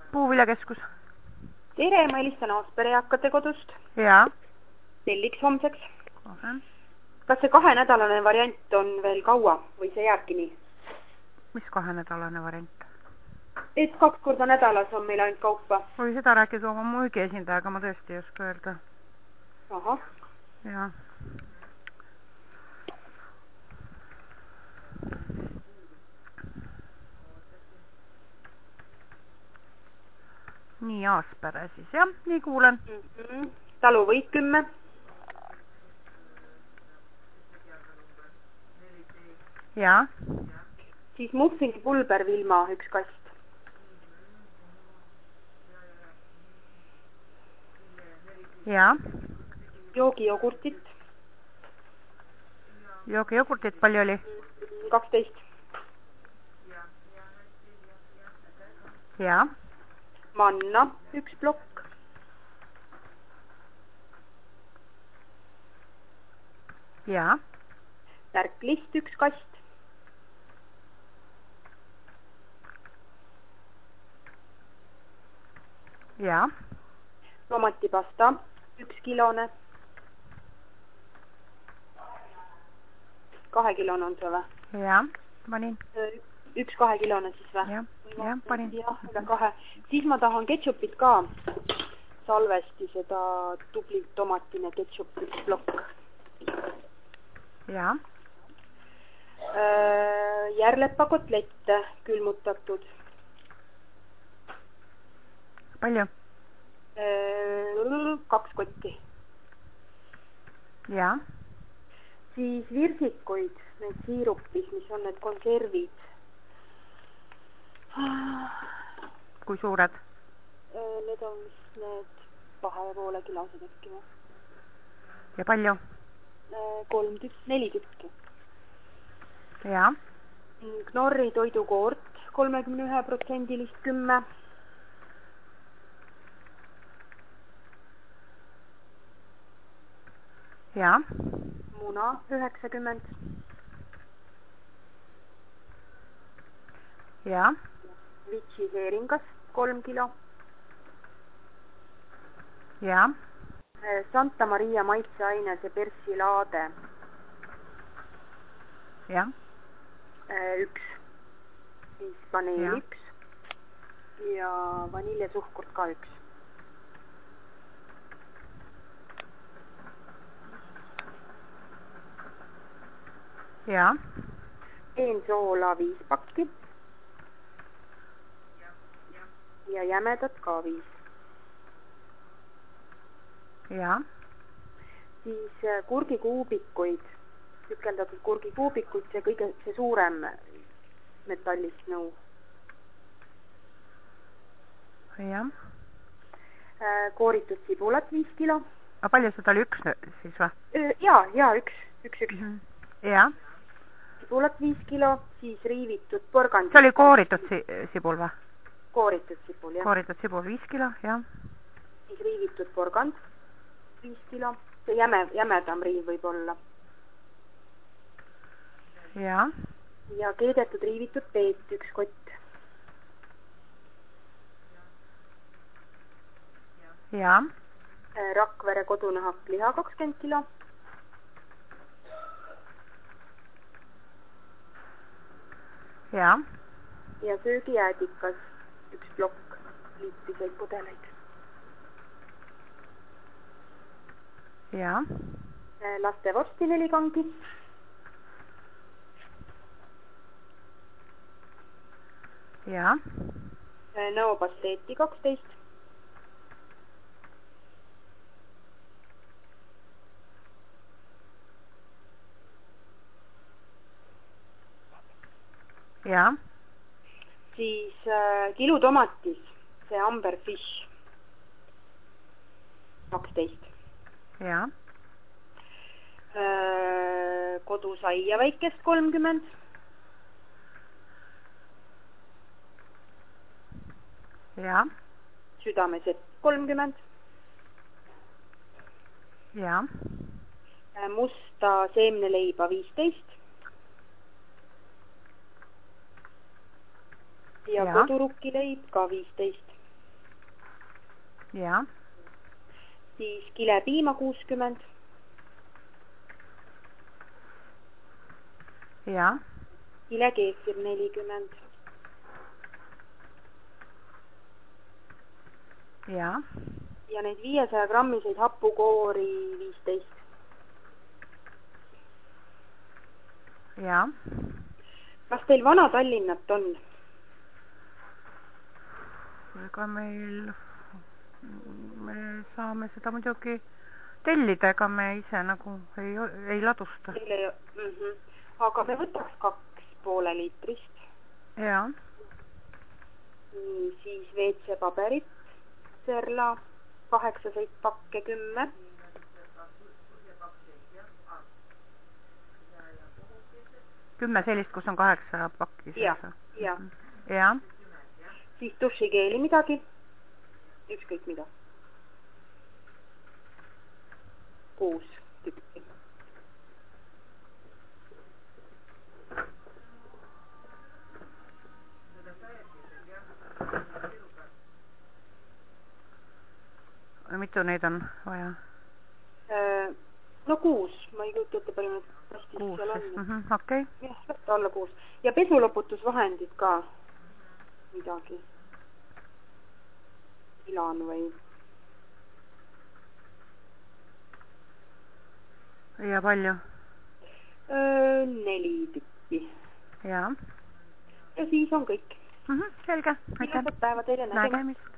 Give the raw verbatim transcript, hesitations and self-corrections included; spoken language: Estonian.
Puuviljakeskus. Tere, ma helistan Aaspere eakate kodust. Jaa. Telliks homseks. Kohe. Kas see kahenädalane variant on veel kaua või see jääbki nii? Mis kahenädalane variant? Et kaks korda nädalas on meil ainult kaupa. Või seda rääkida oma müügi esindajaga, ma tõesti ei oska öelda. Aha. Jaa. Nii Aaspere siis, jah, nii kuulen. Mm -hmm. Taluvõit kümme. Jaa. Siis muffini pulbervilma üks kast. Jaa. Joogijogurtit. Joogijogurtit palju oli? kaksteist. Jaa. Manna üks plokk. Jaa. Tärklist üks kast. Jaa. Tomatipasta üks kilone. Kahe kilone on see või? Jaa, panin. Üks kahe kilone siis või? Jah, jah, panin. Jah, üle kahe. Siis ma tahan ketšupit ka. Salvesti seda tublit tomatine ketšup üks plokk. Jaa. Järlepa kotlette külmutatud. Palju? Kaks kotti. Jaa. Siis virsikuid, need siirupis, mis on need konservid. Kui suured? Need on need kahe ja poole kilosed äkki või? Ja palju? Kolm tükk, neli tükki. Jaa. Knorri toidukoort kolmekümne ühe protsendilist kümme. Jaa. Muna üheksakümmend. Jaa. Vitsi seeringas kolm kilo. Jaa. Santa Maria maitseaine, see persilaade. Jaa. Üks. Siis vaneel üks. Ja vaniljesuhkurt ka üks. Jaa. Peensoola viis pakki. Ja jämedat ka viis. Jaa. Siis kurgikuubikuid, tükeldatud kurgikuubikuid, see kõige, see suurem metallist nõu. Jaa. Kooritud sibulat viis kilo. A palju seda oli üks siis või? Jaa, jaa, üks, üks, üks. Mm -hmm. Jaa. Sibulat viis kilo, siis riivitud porgand. See oli kooritud si sibul või? Kooritud sibul, jah. Kooritud sibul viis kilo, jah. Siis riivitud porgand viis kilo. See jäme, jämedam riiv võib olla. Jaa. Ja keedetud riivitud peet üks kott. Jaa. Rakvere kodunahak liha kakskümmend kilo. Jaa. Ja söögijäädikas üks plokk liipiseid pudeleid. Jaa. Laste vorsti neli kangi. Jaa. Nõopasteeti kaksteist. Jaa. Siis äh, kilutomatis, see Amber Fish kaksteist. Jaa. Äh, kodusaia väikest kolmkümmend. Jaa. Südamesepp kolmkümmend. Jaa. Äh, musta seemneleiba viisteist. Ja, ja. Kodurukileib ka viisteist. ja, siis kilepiima kuuskümmend, ja, kilekeefir nelikümmend, ja, ja neid viiesaja grammiseid hapukoori viisteist. ja. Kas teil vana Tallinnat on? Ega meil, me saame seda muidugi tellida, ega me ise nagu ei, ei ladusta. Teil ei, mm-hmm. Aga me võtaks kaks poole liitrist. Ja. Nii, siis V C paberit, Serla, kaheksaseid pakke kümme. Kümme sellist, kus on kaheksa pakki. Ja, ja. Ja. Siis dušikeeli midagi, ükskõik mida. Kuus tükki. Mitu neid on vaja? No kuus, ma ei kujuta ette palju need pastis kuus, seal on. Mm-hmm, okei. Okay. Jah, võtta alla kuus. Ja pesuloputusvahendid ka midagi. Ilan või? Ja palju? Öö, neli tükki. Ja. Ja siis on kõik. Mm-hmm, selge. Ilusat päeva teile, nägemist. Nägemist.